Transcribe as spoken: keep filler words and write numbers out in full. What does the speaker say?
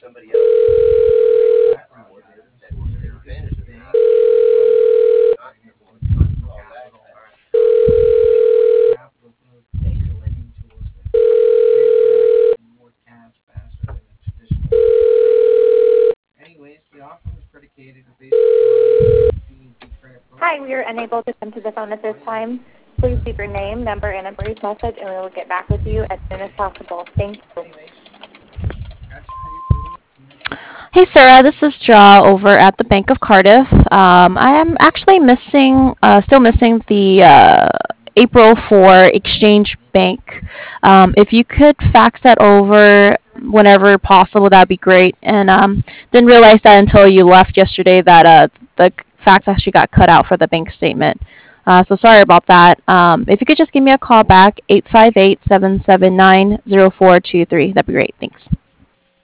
Hi, we are unable to come to the phone at this time. Please leave your name, number, and a brief message, and we will get back with you as soon as possible. Thank you. Hey Sarah, this is Ja over at the Bank of Cardiff. Um, I am actually missing, uh, still missing the uh, April for Exchange Bank. Um, if you could fax that over whenever possible, that'd be great. And um, didn't realize that until you left yesterday that uh, the fax actually got cut out for the bank statement. Uh, so sorry about that. Um, if you could just give me a call back, eight five eight, seven seven nine, zero four two three, that'd be great. Thanks.